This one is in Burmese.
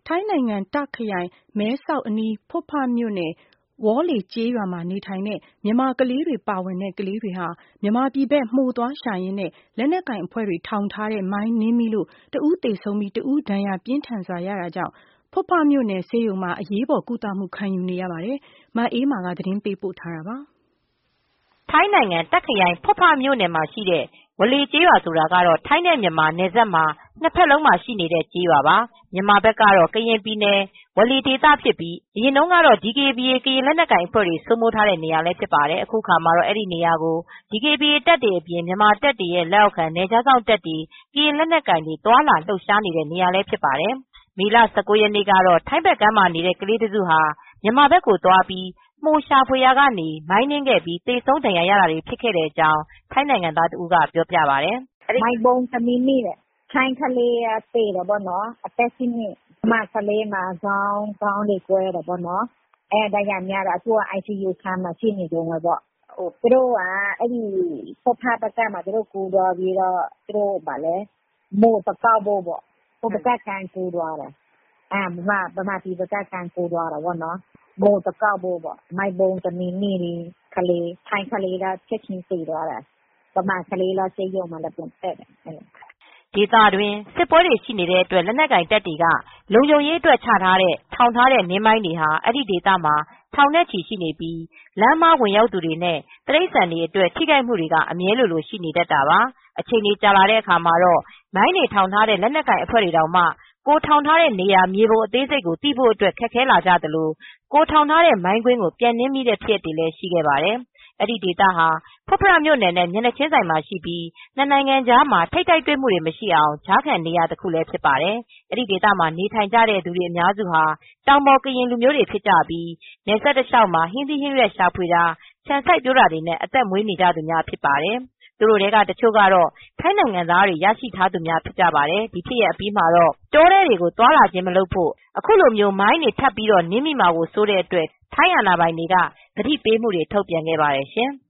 ထိုင်းနိုင်ငံတာခရိုင်မဲဆောက်အနီးဖွတ်ဖမြို့နယ်ဝေါလေကျေးရွာမှာနေထိုင်တဲ့မြန်မာကလေးတွေပါဝင်တဲ့ကလေးတွေဟာမြန်မာပြည်ဘက်မှိုသွားရှာရင်းနဲ့လက်နက်ကိုင်အဖွဲ့တွေထောင်ထားတဲ့မိုင်းနင်းမိလို့တဦးသေဆုံးပြီးတဦးဒဏ်ရာပြင်းထန်စွာရတာကြောင့်ဖွတ်ဖမြို့နယ်ဆေးရုံမှာအရေးပေါ်ကုသမှုခံယူနေရပါတယ်။မအေးမာကသတင်းပေးပို့ထားတာပါ။ထိုင်းနိုင်ငံတာခရိုင်ဖွတ်ဖမြို့နယ်မှာရှိတဲ့ဝလေကျေးရွာဆိုတာကတော့ထိုင်းနဲ့မြန်မာနယ်စပ်မှာနှစ်ဖက်လုံးမှာရှိနေတဲ့ကျေးရွာပါ။မြန်မာဘက်ကတော့ကရင်ပြည်နယ်ဝလေဒေသဖြစ်ပြီးအရင်တုန်းကတော့ DKBA ကရင်လက်နက်ကိုင်အဖွဲ့တွေစိုးမိုးထားတဲ့နေရာလည်းဖြစ်ပါတယ်။အခုခါမှာတော့အဲဒီနေရာကို DKBA တပ်တွေအပြင်မြန်မာတပ်တွေရဲ့လက်အောက်ခံနယ်ခြားစောင့်တပ်တွေကရင်လက်နက်ကိုင်တွေသွားလာလှုပ်ရှားနေတဲ့နေရာလည်းဖြစ်ပါတယ်။မေလ 19 ရက်နေ့ကတော့ထိုင်းဘက်ကမ်းမှာနေတဲ့ကလေးတစုဟာမြန်မာဘက်ကိုသွားပြီးမှိုရှာဖွေရာကနေမိုင်းနင်းခဲ့ပြီးသေဆုံးဒဏ်ရာရတာတွေဖြစ်ခဲ့တဲ့အကြောင်းထိုင်းနိုင်ငံသားတဦးကပြောပြပါတယ်။မိုင်းဘုံသမီးမိတယ်ထိုင်းကလေးသေတယ်ပေါ့နော်အသက်ရှင်နေမကလေးမှာခေါင်းတွေကွဲတယ်ပေါ့နော်ဒဏ်ရာများတော့အခုက ICU ခန်းမှာရှိနေကြတယ်ပေါ့သူတို့ကအဲ့ဒီဖွတ်ဖဘက်ကမှာသူတို့ကူသွားပြီးတော့သူတို့ဗာလဲမို့တကောက်ဖို့ပေါ့ဟိုဘက်ကကန်ကူသွားတယ်ဗမာပြည်ဘက်ကကန်ကူသွားတာပေါ့နော်မို့တကောက်ဖို့ပေါ့မိုင်းဘုံသမီးမိကလေးထိုင်းကလေးလားချက်ချင်းသေသွားတယ်ဗမာကလေးလားဆေးရုံမှာလည်းပြန်တက်တယ်ဒေသတွင်းစစ်ပွဲတွေရှိနေတဲ့အတွက်လက်နက်ကိုင်တပ်တွေကလုံခြုံရေးအတွက်ချထားတဲ့ထောင်ထားတဲ့နင်းမိုင်းတွေဟာအဲ့ဒီဒေသမှာထောင်နဲ့ချီရှိနေပြီးလမ်းမဝင်ရောက်သူတွေနဲ့တရိတ်ဆန်တွေအတွက်ထိခိုက်မှုတွေကအမြဲလိုရှိနေတတ်တာပါအချိန်ကြီးကြာလာတဲ့အခါမှာတော့မိုင်းတွေထောင်ထားတဲ့လက်နက်ကိုင်အဖွဲ့တွေတောင်မှကိုထောင်ထားတဲ့နေရာမြေပုံအသေးစိတ်ကိုသိဖို့အတွက်ခက်ခဲလာကြသလိုကိုထောင်ထားတဲ့မိုင်းကွင်းကိုပြန်နင်းမိတဲ့ဖြစ်တွေလည်းရှိခဲ့ပါတယ်အဲ့ဒီဒေသဟာဖွတ်ဖရမြို့နယ်နဲ့မျက်နှာချင်းဆိုင်မှာရှိပြီးနှစ်နိုင်ငံကြားမှာထိပ်တိုက်တွေ့မှုတွေမရှိအောင်ကြားခံနေရာတစ်ခုလည်းဖြစ်ပါတယ်။အဲ့ဒီဒေသမှာနေထိုင်ကြတဲ့သူတွေအများစုဟာတောင်ပေါ်ကရင်လူမျိုးတွေဖြစ်ကြပြီးနယ်စပ်တစ်လျှောက်မှာဟင်းသီးဟင်းရွက်ရှာဖွေတာခြံစိုက်ပျိုးတာတွေနဲ့အသက်မွေးနေကြသူများဖြစ်ပါတယ်။သူတို့တွေကတချို့ကတော့ထိုင်းနိုင်ငံသားတွေရရှိထားသူများဖြစ်ကြပါတယ်။ဒီဖြစ်ရဲ့အပြီးမှာတော့တောထဲတွေကိုသွာလာခြင်းမလုပ်ဖို့အခုလိုမျိုးမိုင်းတွေထပ်ပြီးနင်းမိမှာကိုစိုးတဲ့အတွက်ထိုင်းအာဏာပိုင်တွေကသတိပေးမှုတွေထုတ်ပြန်ခဲ့ပါတယ်ရှင်။